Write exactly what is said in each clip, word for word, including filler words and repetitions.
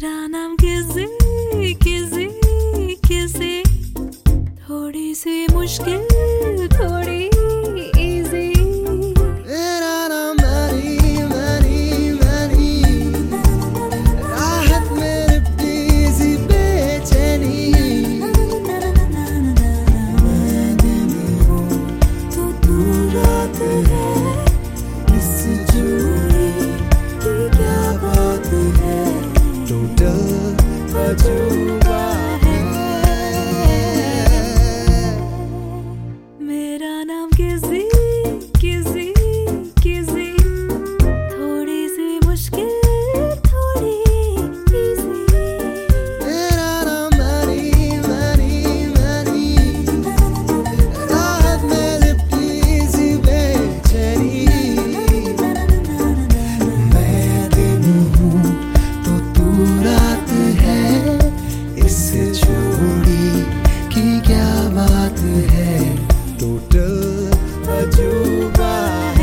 मेरा नाम किसी किसी किसी, थोड़ी सी मुश्किल थोड़ी इजी। मेरा नाम मैरी मैरी मैरी, राहत में लिपटी सी बेचैनी। मैं दिन हूँ तो तू रात है, इस जोड़ी की क्या बात है। टोटल अजूबा है। मेरा नाम किसी किसी किसी, थोड़ी सी मुश्किल थोड़ी इजी। मेरा नाम मैरी मैरी मैरी, राहत में लिपटी सी बेचैनी। मैं दिन हूँ तो तू रात है, इस जोड़ी की क्या बात है। टोटल अजूबा है।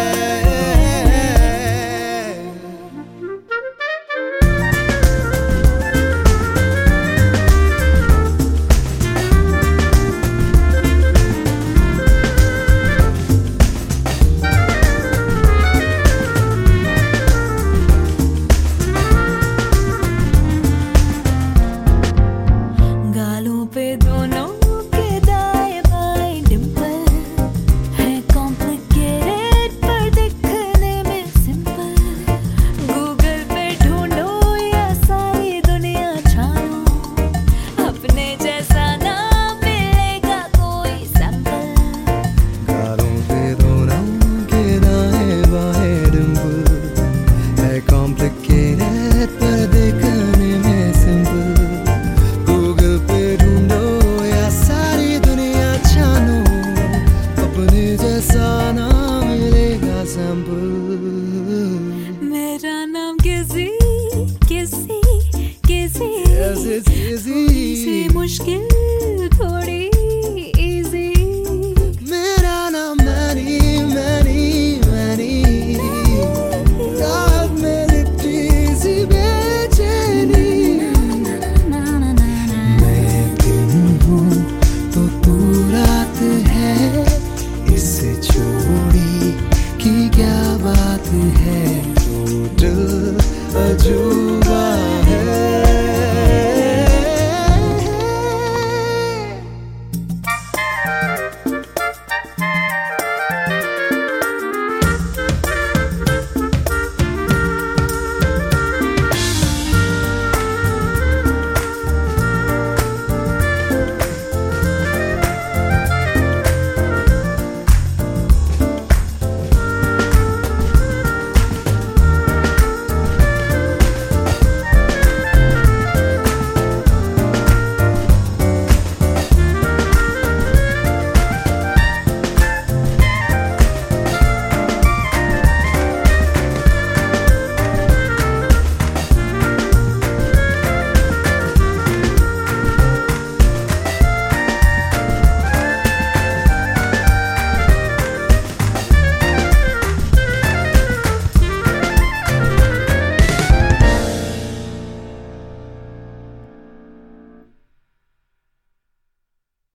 गालों पे दोनों के दाएं बाएं डिंपल है, कॉम्प्लिकेटेड पर दिखने में सिंपल। गूगल पे ढूंढो या सारी दुनिया छानो, अपने जैसा ना मिलेगा कोई सैंपल। गालों पे दोनों के दाएं बाएं डिंपल है, कॉम्प्लिकेटेड पर दिखने में सिंपल। गूगल पे ढूंढो या सारी दुनिया छानो, अपने जैसा ना मिलेगा सैंपल। मेरा नाम किसी किसी किसी, Yes, it's easy. थोड़ी सी मुश्किल